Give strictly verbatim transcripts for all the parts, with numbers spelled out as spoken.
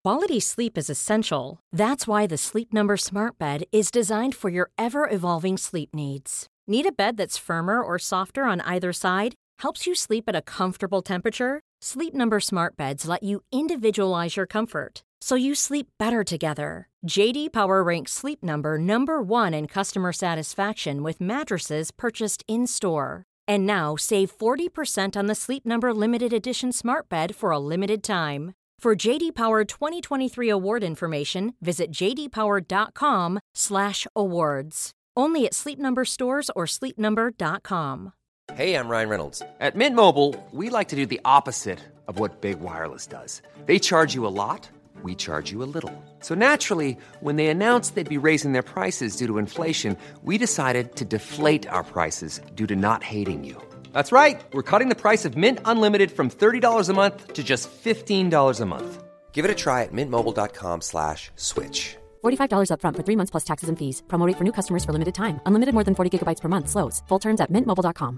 Quality sleep is essential. That's why the Sleep Number Smart Bed is designed for your ever-evolving sleep needs. Need a bed that's firmer or softer on either side? Helps you sleep at a comfortable temperature? Sleep Number Smart Beds let you individualize your comfort, so you sleep better together. J D Power ranks Sleep Number number one in customer satisfaction with mattresses purchased in-store. And now, save forty percent on the Sleep Number Limited Edition Smart Bed for a limited time. For J D Power twenty twenty-three award information, visit j d power dot com slash awards. Only at Sleep Number stores or sleep number dot com. Hey, I'm Ryan Reynolds. At Mint Mobile, we like to do the opposite of what Big Wireless does. They charge you a lot, we charge you a little. So naturally, when they announced they'd be raising their prices due to inflation, we decided to deflate our prices due to not hating you. That's right. We're cutting the price of Mint Unlimited from thirty dollars a month to just fifteen dollars a month. Give it a try at mintmobile.com slash switch. forty-five dollars up front for three months plus taxes and fees. Promo rate for new customers for limited time. Unlimited more than forty gigabytes per month. Slows full terms at mint mobile dot com.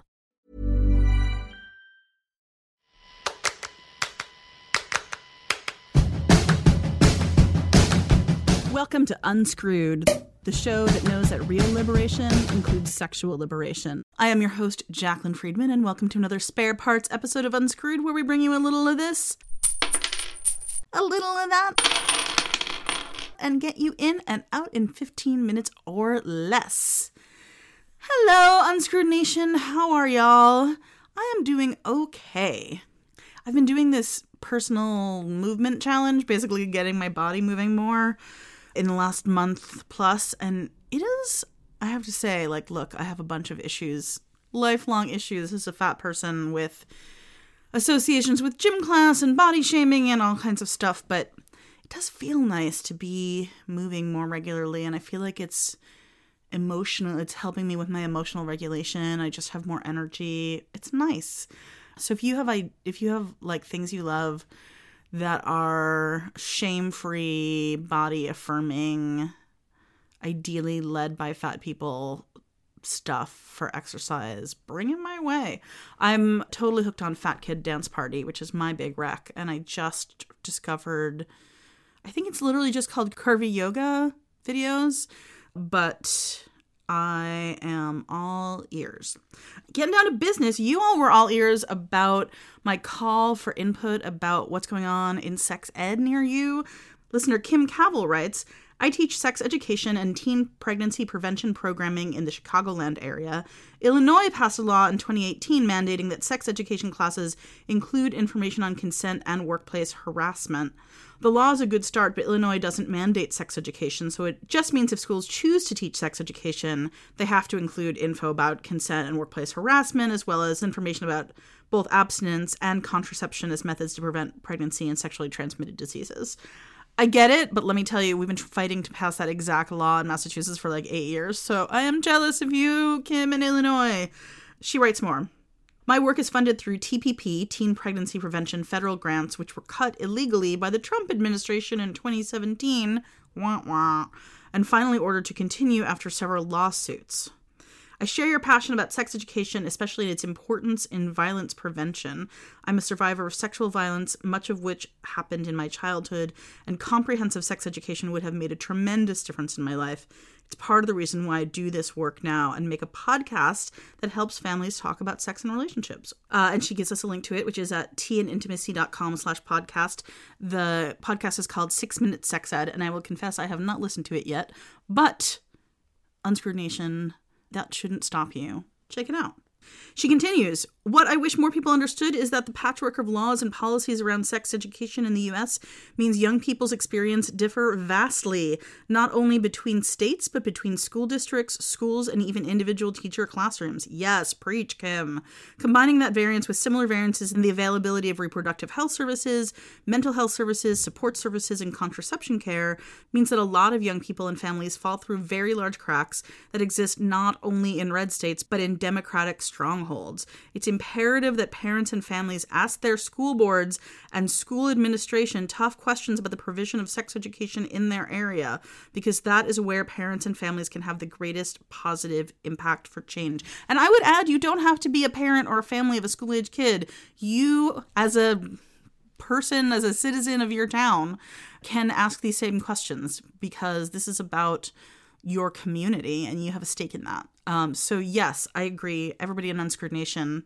Welcome to Unscrewed, the show that knows that real liberation includes sexual liberation. I am your host, Jaclyn Friedman, and welcome to another Spare Parts episode of Unscrewed, where we bring you a little of this, a little of that, and get you in and out in fifteen minutes or less. Hello, Unscrewed Nation. How are y'all? I am doing okay. I've been doing this personal movement challenge, basically getting my body moving more in the last month plus, and it is, I have to say, like, look, I have a bunch of issues, lifelong issues as a fat person with associations with gym class and body shaming and all kinds of stuff, but it does feel nice to be moving more regularly, and I feel like it's emotional, it's helping me with my emotional regulation. I just have more energy. It's nice. So if you have, I if you have like things you love that are shame-free, body-affirming, ideally led by fat people stuff for exercise, bring it my way. I'm totally hooked on Fat Kid Dance Party, which is my big rec, and I just discovered, I think it's literally just called Curvy Yoga videos, but I am all ears. Getting down to business, you all were all ears about my call for input about what's going on in sex ed near you. Listener Kim Cavill writes, I teach sex education and teen pregnancy prevention programming in the Chicagoland area. Illinois passed a law in twenty eighteen mandating that sex education classes include information on consent and workplace harassment. The law is a good start, but Illinois doesn't mandate sex education, so it just means if schools choose to teach sex education, they have to include info about consent and workplace harassment, as well as information about both abstinence and contraception as methods to prevent pregnancy and sexually transmitted diseases. I get it, but let me tell you, we've been fighting to pass that exact law in Massachusetts for like eight years, so I am jealous of you, Kim, in Illinois. She writes more. My work is funded through T P P, Teen Pregnancy Prevention federal grants, which were cut illegally by the Trump administration in twenty seventeen, wah, wah, and finally ordered to continue after several lawsuits. I share your passion about sex education, especially its importance in violence prevention. I'm a survivor of sexual violence, much of which happened in my childhood, and comprehensive sex education would have made a tremendous difference in my life. It's part of the reason why I do this work now and make a podcast that helps families talk about sex and relationships. Uh, and she gives us a link to it, which is at teenintimacy.com slash podcast. The podcast is called Six Minute Sex Ed, and I will confess I have not listened to it yet, but Unscrewed Nation, that shouldn't stop you. Check it out. She continues, what I wish more people understood is that the patchwork of laws and policies around sex education in the U S means young people's experience differ vastly, not only between states, but between school districts, schools, and even individual teacher classrooms. Yes, preach, Kim. Combining that variance with similar variances in the availability of reproductive health services, mental health services, support services, and contraception care means that a lot of young people and families fall through very large cracks that exist not only in red states, but in democratic strongholds. It's imperative that parents and families ask their school boards and school administration tough questions about the provision of sex education in their area, because that is where parents and families can have the greatest positive impact for change. And I would add, you don't have to be a parent or a family of a school-age kid. You, as a person, as a citizen of your town, can ask these same questions, because this is about your community and you have a stake in that. Um, so yes, I agree. Everybody in Unscrewed Nation,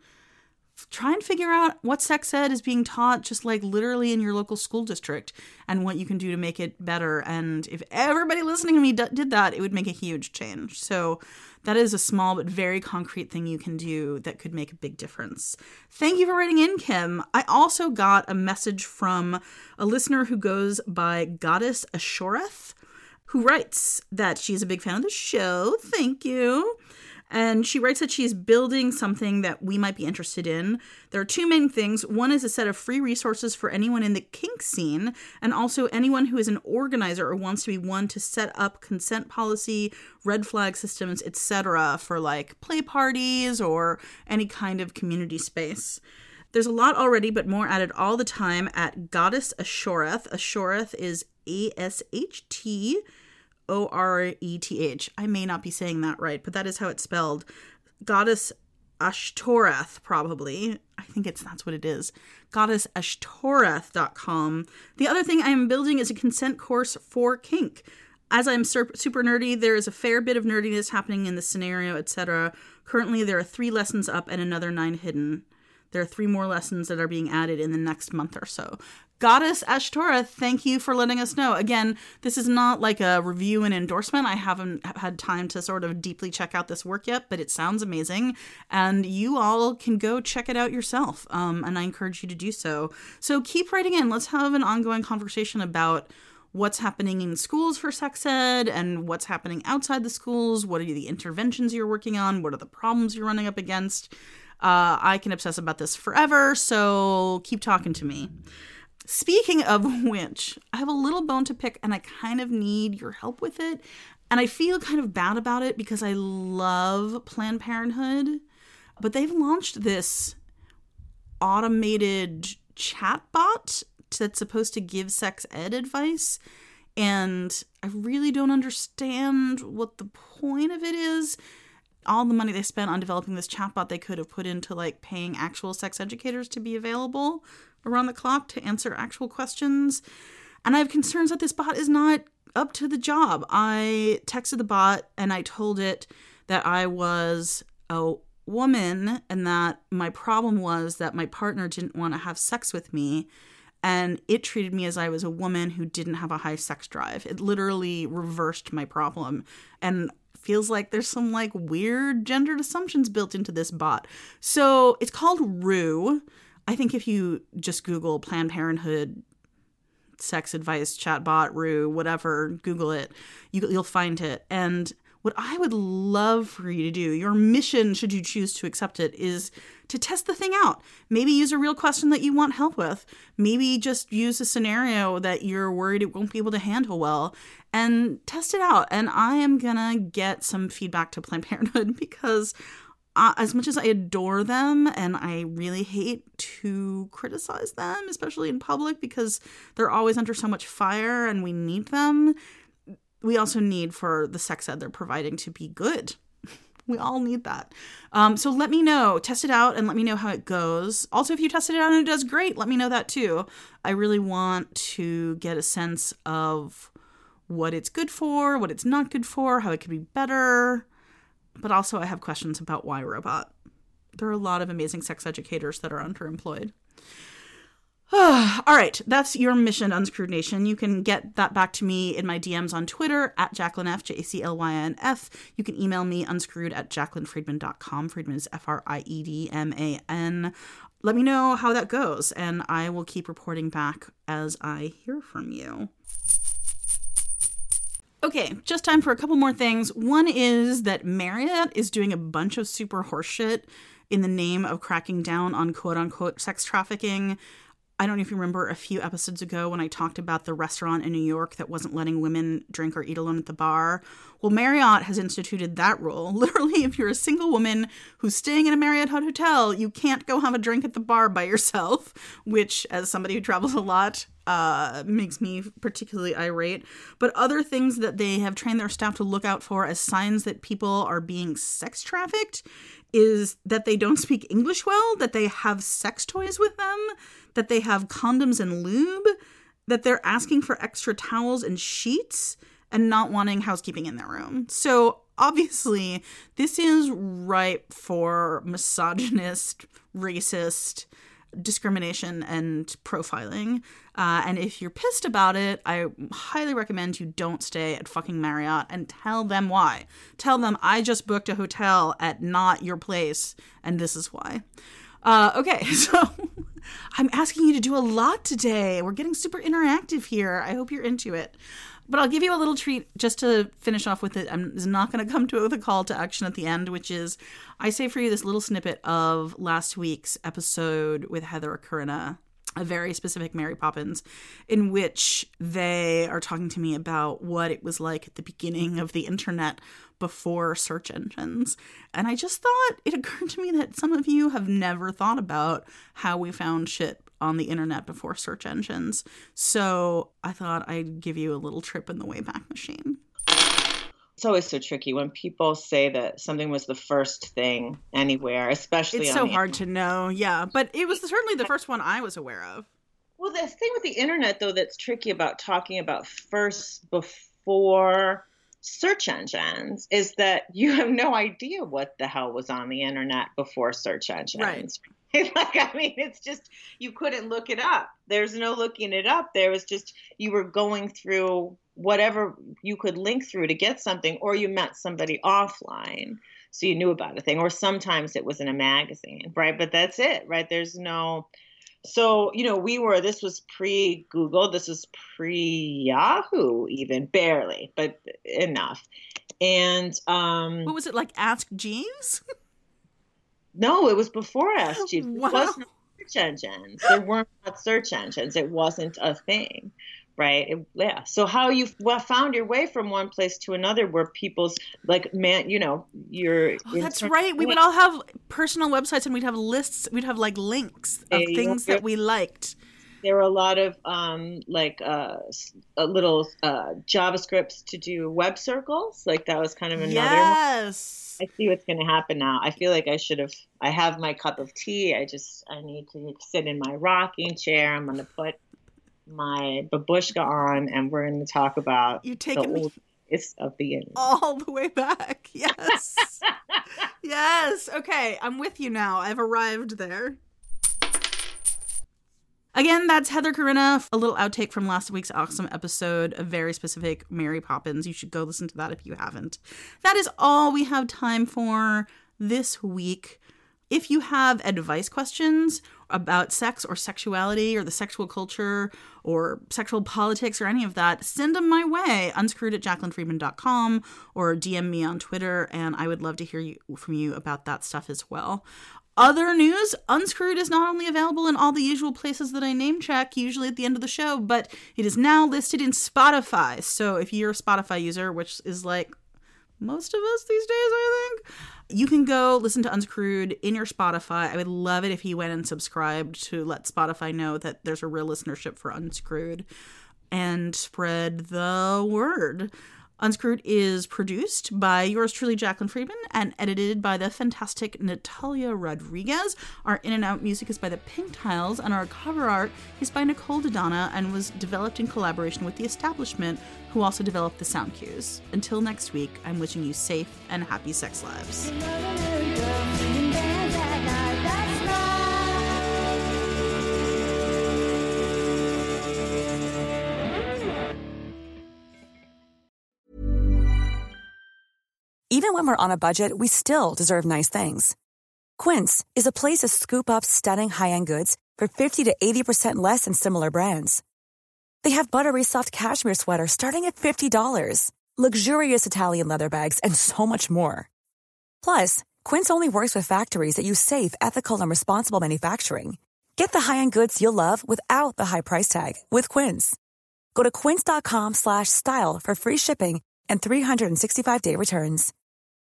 try and figure out what sex ed is being taught just like literally in your local school district and what you can do to make it better. And if everybody listening to me d- did that, it would make a huge change. So that is a small but very concrete thing you can do that could make a big difference. Thank you for writing in, Kim. I also got a message from a listener who goes by Goddess Ashoreth, who writes that she's a big fan of the show. Thank you. And she writes that she's building something that we might be interested in. There are two main things. One is a set of free resources for anyone in the kink scene, and also anyone who is an organizer or wants to be one to set up consent policy, red flag systems, et cetera for like play parties or any kind of community space. There's a lot already, but more added all the time at Goddess Ashoreth. Ashoreth is A S H T O R E T H. I may not be saying that right, but that is how it's spelled. Goddess Ashtoreth, probably. I think it's that's what it is. goddess ashtoreth dot com. The other thing I am building is a consent course for kink. As I'm super nerdy, there is a fair bit of nerdiness happening in the scenario, et cetera. Currently, there are three lessons up and another nine hidden. There are three more lessons that are being added in the next month or so. Goddess Ashtoreth, thank you for letting us know. Again, this is not like a review and endorsement. I haven't had time to sort of deeply check out this work yet, but it sounds amazing. And you all can go check it out yourself. Um, and I encourage you to do so. So keep writing in. Let's have an ongoing conversation about what's happening in schools for sex ed and what's happening outside the schools. What are the interventions you're working on? What are the problems you're running up against? Uh, I can obsess about this forever, so keep talking to me. Speaking of which, I have a little bone to pick, and I kind of need your help with it. And I feel kind of bad about it because I love Planned Parenthood, but they've launched this automated chatbot that's supposed to give sex ed advice, and I really don't understand what the point of it is. All the money they spent on developing this chatbot, they could have put into like paying actual sex educators to be available around the clock to answer actual questions. And I have concerns that this bot is not up to the job. I texted the bot and I told it that I was a woman and that my problem was that my partner didn't want to have sex with me. And it treated me as I was a woman who didn't have a high sex drive. It literally reversed my problem. And feels like there's some like weird gendered assumptions built into this bot. So it's called Rue. I think if you just Google Planned Parenthood sex advice chatbot, Rue, whatever, Google it, you, you'll find it. And what I would love for you to do, your mission, should you choose to accept it, is to test the thing out. Maybe use a real question that you want help with. Maybe just use a scenario that you're worried it won't be able to handle well and test it out. And I am going to get some feedback to Planned Parenthood because uh, as much as I adore them and I really hate to criticize them, especially in public because they're always under so much fire and we need them, we also need for the sex ed they're providing to be good. We all need that. Um, so let me know. Test it out and let me know how it goes. Also, if you tested it out and it does great, let me know that too. I really want to get a sense of what it's good for, what it's not good for, how it could be better. But also I have questions about why robot. There are a lot of amazing sex educators that are underemployed. All right, that's your mission, Unscrewed Nation. You can get that back to me in my D Ms on Twitter, at Jaclyn F, J A C L Y N F. You can email me, unscrewed at jaclyn friedman dot com. Friedman is F R I E D M A N. Let me know how that goes, and I will keep reporting back as I hear from you. Okay, just time for a couple more things. One is that Marriott is doing a bunch of super horseshit in the name of cracking down on quote-unquote sex trafficking. I don't know if you remember a few episodes ago when I talked about the restaurant in New York that wasn't letting women drink or eat alone at the bar. Well, Marriott has instituted that rule. Literally, if you're a single woman who's staying in a Marriott hotel, you can't go have a drink at the bar by yourself, which, as somebody who travels a lot, uh, makes me particularly irate. But other things that they have trained their staff to look out for as signs that people are being sex trafficked is that they don't speak English well, that they have sex toys with them, that they have condoms and lube, that they're asking for extra towels and sheets, and not wanting housekeeping in their room. So obviously, this is ripe for misogynist, racist discrimination and profiling. Uh, and if you're pissed about it, I highly recommend you don't stay at fucking Marriott, and tell them why. Tell them, I just booked a hotel at not your place, and this is why. Uh, okay, so I'm asking you to do a lot today. We're getting super interactive here. I hope you're into it. But I'll give you a little treat just to finish off with it. I'm not going to come to it with a call to action at the end, which is I say for you this little snippet of last week's episode with Heather Curina, a very specific Mary Poppins, in which they are talking to me about what it was like at the beginning of the internet before search engines. And I just thought it occurred to me that some of you have never thought about how we found shit on the internet before search engines. So I thought I'd give you a little trip in the Wayback Machine. It's always so tricky when people say that something was the first thing anywhere, especially it's on so the hard internet. to know. Yeah, but it was certainly the first one I was aware of. Well, the thing with the internet, though, that's tricky about talking about first before search engines is that you have no idea what the hell was on the internet before search engines. Right. Like, I mean, it's just, you couldn't look it up. There's no looking it up. There was just, you were going through whatever you could link through to get something, or you met somebody offline, so you knew about a thing, or sometimes it was in a magazine, right? But that's it, right? There's no, so, you know, we were, this was pre-Google, this was pre-Yahoo even, barely, but enough. And, um. What was it, like Ask Jeeves? No, it was before Ask Jeeves. Wow. It wasn't search engines. There weren't search engines. It wasn't a thing, right? It, yeah. So how you well, found your way from one place to another were people's, like, man, you know, your. Oh, that's right. We would all have personal websites, and we'd have lists. We'd have, like, links of Yeah, things that we liked. There were a lot of um, like uh, a little uh, JavaScripts to do web circles. Like that was kind of another yes. one. I see what's going to happen now. I feel like I should have. I have my cup of tea. I just I need to sit in my rocking chair. I'm going to put my babushka on, and we're going to talk about you taking the me oldest of the internet. all the way back. Yes. Yes. Okay, I'm with you now. I've arrived there. Again, that's Heather Curina, a little outtake from last week's awesome episode, a very specific Mary Poppins. You should go listen to that if you haven't. That is all we have time for this week. If you have advice questions about sex or sexuality or the sexual culture or sexual politics or any of that, send them my way, unscrewed at jacqueline friedman dot com, or D M me on Twitter, and I would love to hear you, from you about that stuff as well. Other news, Unscrewed is not only available in all the usual places that I name check, usually at the end of the show, but it is now listed in Spotify. So if you're a Spotify user, which is like most of us these days, I think, you can go listen to Unscrewed in your Spotify. I would love it if you went and subscribed to let Spotify know that there's a real listenership for Unscrewed and spread the word. Unscrewed is produced by yours truly, Jacqueline Friedman, and edited by the fantastic Natalia Rodriguez. Our in and out music is by the Pink Tiles, and our cover art is by Nicole Dodonna and was developed in collaboration with The Establishment, who also developed the sound cues. Until next week, I'm wishing you safe and happy sex lives. Even when we're on a budget, we still deserve nice things. Quince is a place to scoop up stunning high-end goods for fifty to eighty percent less than similar brands. They have buttery soft cashmere sweaters starting at fifty dollars, luxurious Italian leather bags, and so much more. Plus, Quince only works with factories that use safe, ethical, and responsible manufacturing. Get the high-end goods you'll love without the high price tag with Quince. Go to quince dot com slash style for free shipping and three sixty-five day returns.